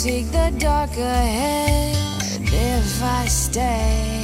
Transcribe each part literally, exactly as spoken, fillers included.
seek the dark ahead if I stay.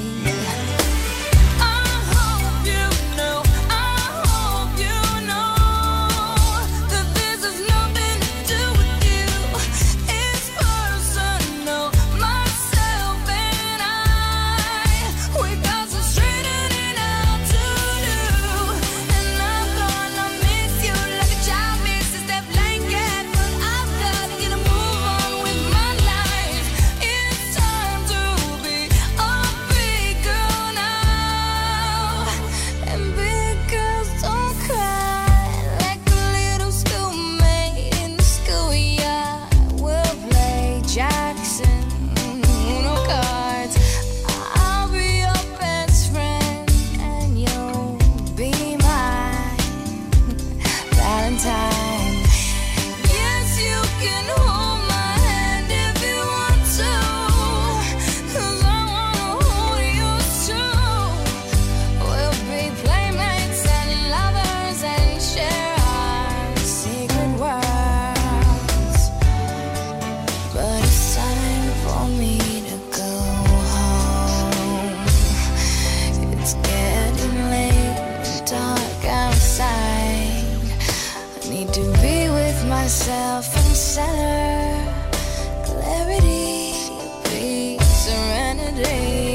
Myself and center, clarity, peace, serenity.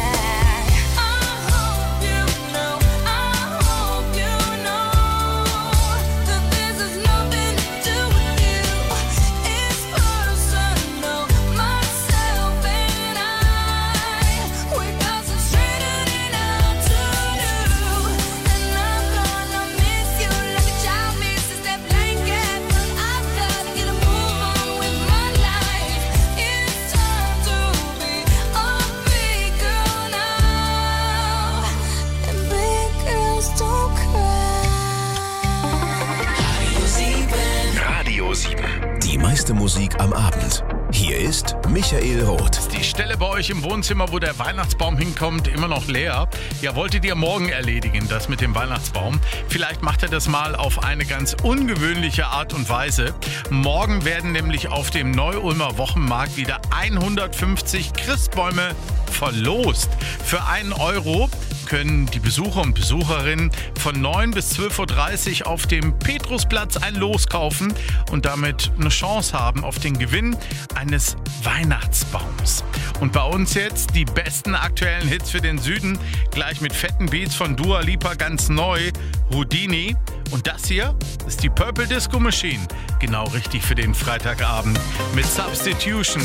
Die meiste Musik am Abend. Hier ist Michael Roth. Die Stelle bei euch im Wohnzimmer, wo der Weihnachtsbaum hinkommt, immer noch leer. Ja, wolltet ihr morgen erledigen, das mit dem Weihnachtsbaum? Vielleicht macht ihr das mal auf eine ganz ungewöhnliche Art und Weise. Morgen werden nämlich auf dem Neu-Ulmer Wochenmarkt wieder hundertfünfzig Christbäume verlost. Für einen Euro können die Besucher und Besucherinnen von neun bis zwölf Uhr dreißig auf dem Petrusplatz ein Los kaufen und damit eine Chance haben auf den Gewinn eines Weihnachtsbaums. Und bei uns jetzt die besten aktuellen Hits für den Süden, gleich mit fetten Beats von Dua Lipa ganz neu, Houdini. Und das hier ist die Purple Disco Machine, genau richtig für den Freitagabend mit Substitution.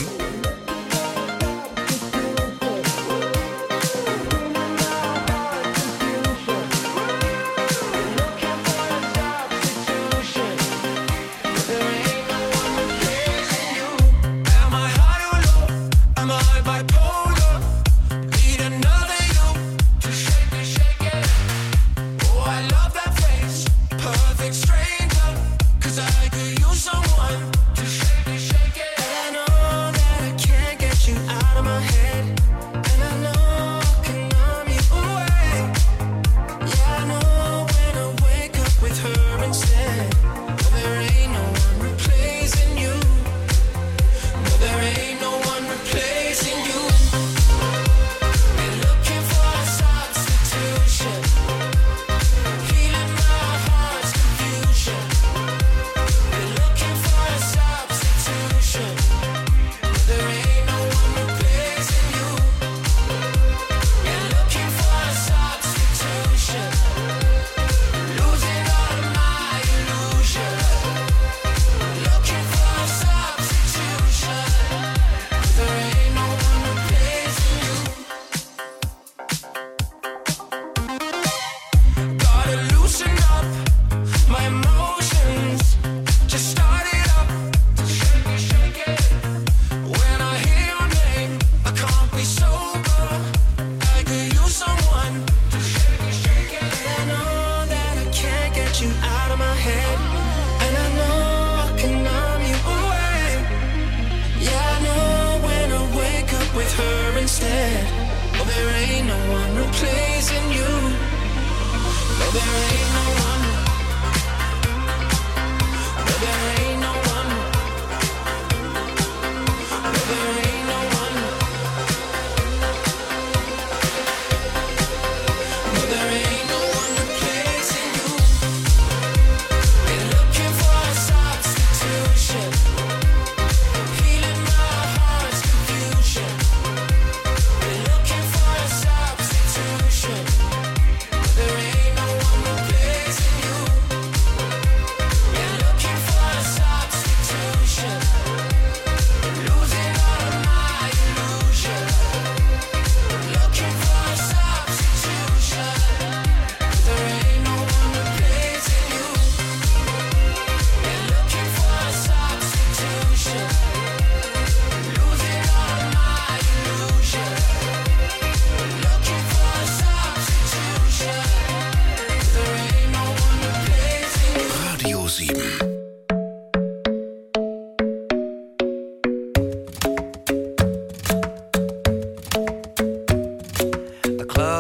instead. Oh, there ain't no one replacing you. No, there ain't no one. No, there ain't no one.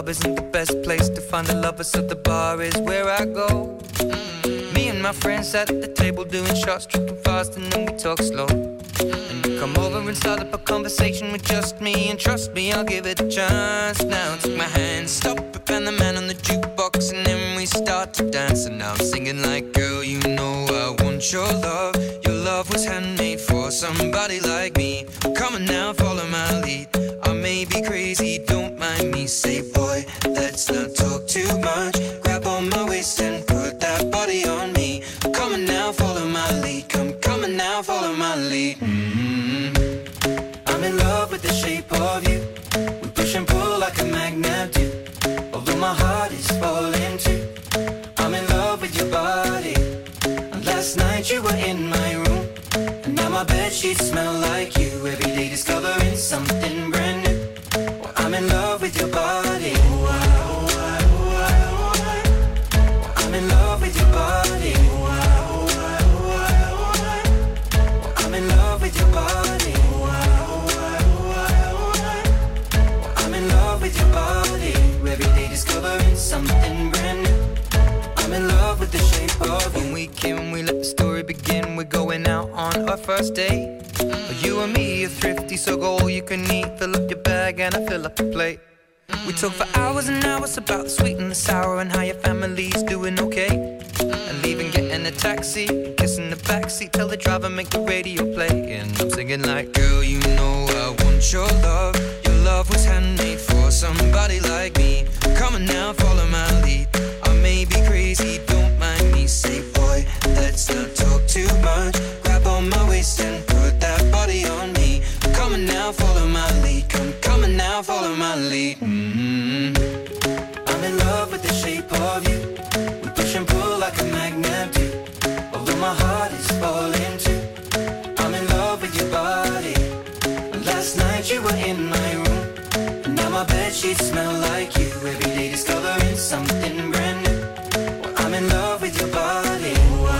club isn't the best place to find a lover, so the bar is where I go. Me and my friends at the table doing shots, tripping fast, and then we talk slow. And you come over and start up a conversation with just me, and trust me, I'll give it a chance. Now take my hand, stop it, and the man on the jukebox, and then we start to dance. And now I'm singing like, girl, you know I want your love. Your love was handmade for somebody like me. Come on now, follow my lead. I may be crazy, don't mind me. Say, boy, let's not talk too much. Grab on my waist and put that body on me. Come on now, follow my lead. Come, come on now, follow my lead. Mm-hmm. I'm in love with the shape of you. We push and pull like a magnet do. Although my heart is falling too. I'm in love with your body. And last night you were in my room. And now my bedsheets smell like you. Every day discovering something brand new. Well, I'm in love with your body. I'm in love with your body. I'm in love with your body. I'm in love with your body. Every day discovering something brand new. I'm in love with the shape of you. When we came, we let the story begin. We're going out on our first date. You and me are thrifty, so go all you can eat. Fill up your bag and I fill up the plate. We talk for hours and hours about the sweet and the sour and how your family's doing okay. And leaving, getting a taxi, kissing the backseat, tell the driver make the radio play. And I'm singing like, girl, you know I want your love. Your love was handmade for somebody like me. Come on now, follow my lead. I may be crazy, don't mind me. Say, boy, let's not talk too much. Grab on my waist and put that body on me. Come on now, follow my lead. Come, come on now, follow my lead. Mm-hmm. I'm in love with the shape of you. We push and pull like a magnet do. Although my heart is falling too. I'm in love with your body. Last night you were in my room. And now my bedsheets smell like you. Every day discovering something brand new. Well, I'm in love with your body.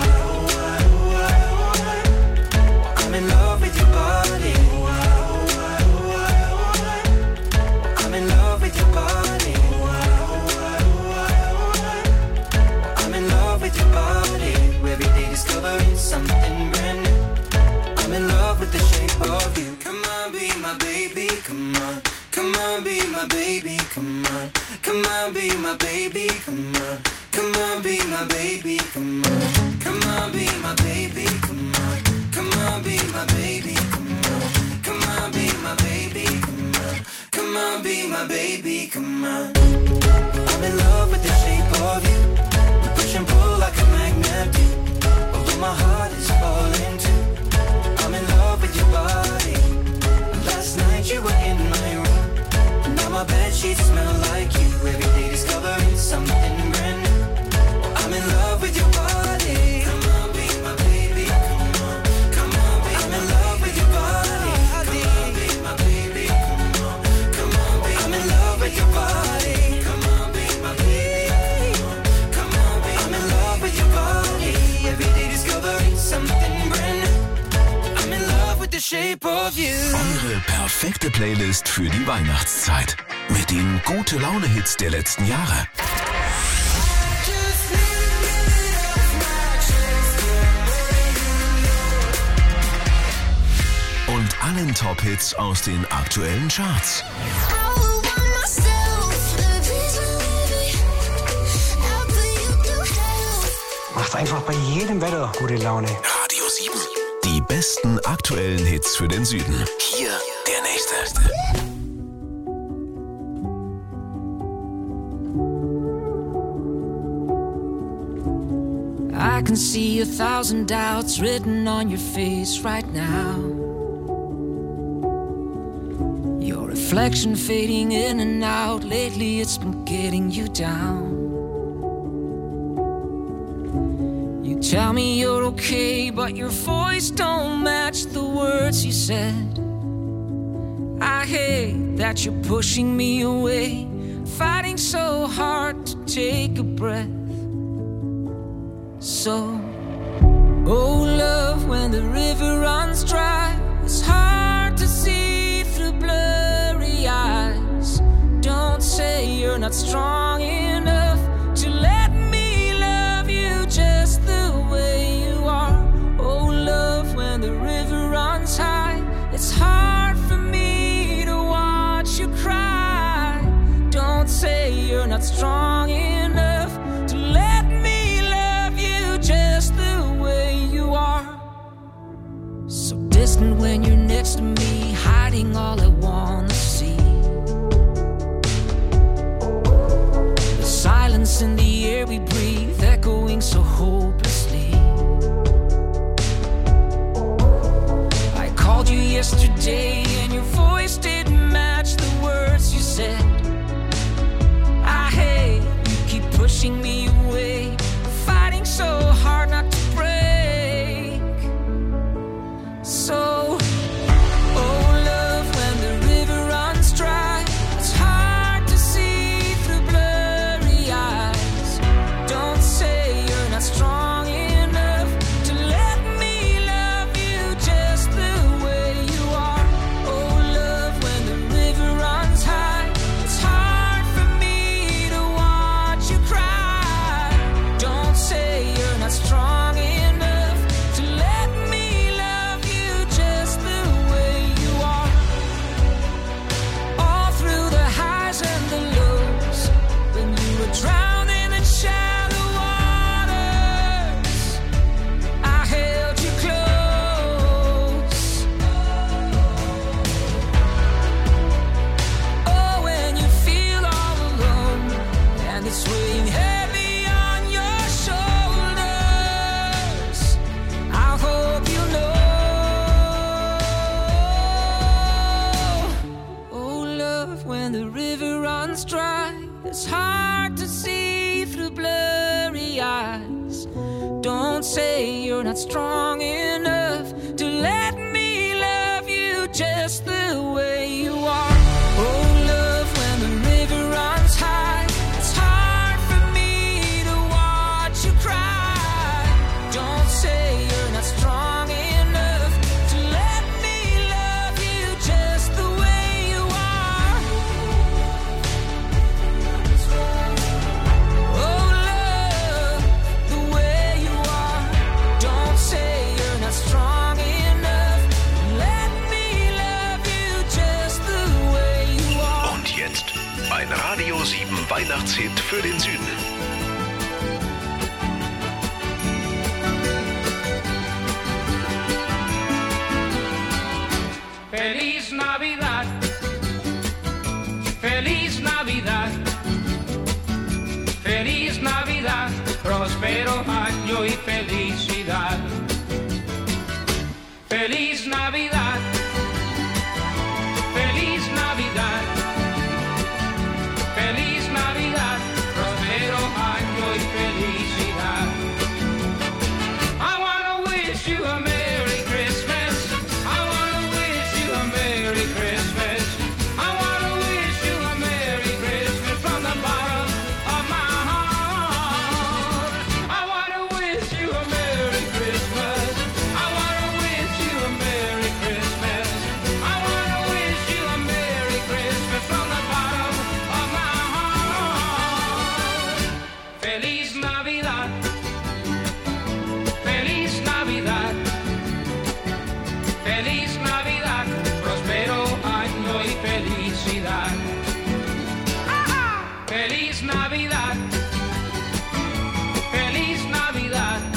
I'm in love with your body. I'm in love with your body. I'm in love with your body. Every day discovering something brand new. I'm in love with the shape of you. Come on, be my baby, come on. Come on, be my baby, come on. Come on, be my baby, come on. Come on, be my baby, come on. Come on, be my baby, come on. Come on, be my baby, come on. Come on, be my baby, come on. Come on, be my baby, come on. I'm in love with the shape of you. We push and pull like a magnet do. Although my heart is falling too. I'm in love with your body. Last night you were in my room. Now my bedsheets smell like you. Every day discovering something brand new. I'm in love with your body. Come on, be my baby. Come on, come on, be I'm in love with your body. Come on, be my baby. Come on, come on, be I'm in love with your body. Come on, be my baby. Come on, come on, be I'm in love with your body. Every day discovering something brand new. I'm in love with the shape of you. Eure perfekte Playlist für die Weihnachtszeit. Mit den Gute-Laune-Hits der letzten Jahre. Und allen Top-Hits aus den aktuellen Charts. Macht einfach bei jedem Wetter gute Laune. Radio sieben. Die besten aktuellen Hits für den Süden. Hier der nächste. I can see a thousand doubts written on your face right now. Your reflection fading in and out. Lately it's been getting you down. You tell me you're okay, but your voice don't match the words you said. I hate that you're pushing me away, fighting so hard to take a breath. So, oh love, when the river runs dry, it's hard to see through blurry eyes. Don't say you're you're not strong enough to let me love you just the way you are. Oh, love, when the river runs high, it's hard for me to watch you cry. Don't say you're not strong enough to let me love you just the way you are. So distant when you're next to me, hiding all I wanna see. The silence in the air we breathe, echoing so hopelessly. I called you yesterday and your voice didn't match the words you said. I hate you keep pushing me away, fighting so hard not to break. So, oh love, when the river runs dry, it's hard to see through blurry eyes. Don't say you're not strong enough to let me love you just the way you are. Oh love, when the river runs high, it's hard for me to watch you cry. Don't say you're not strong enough to let me love you just the way you are. All through the highs and the lows, when you were drowning in shallow waters, I held you close. Oh, when you feel all alone and it's weighing heavy on your shoulders, I hope you know. Oh love, when the river runs dry, it's hard to see through blurry eyes. Don't say you're not strong enough to let me love you just the way you are. Oh love, when the river runs high, it's hard for me to watch you cry. Don't say you're not strong enough to let me love you just the way you are. Oh love, the way you are. Don't say you're not strong enough. Let me love you just the way you are. Und jetzt ein Radio sieben Weihnachtshit für den Süden. Feliz Navidad, Feliz Navidad, Feliz Navidad, próspero año y felicidad. Feliz Navidad, Feliz Navidad, Feliz Navidad, próspero año y felicidad. I wanna wish you a Merry Christmas. I wanna wish you a Merry Christmas. I wanna wish you a Merry Christmas from the bottom of my heart. I wanna wish you a Merry Christmas. I wanna wish you a Merry Christmas. I wanna wish you a Merry Christmas from the bottom of my heart. Feliz Navidad. Feliz Navidad. Feliz Navidad.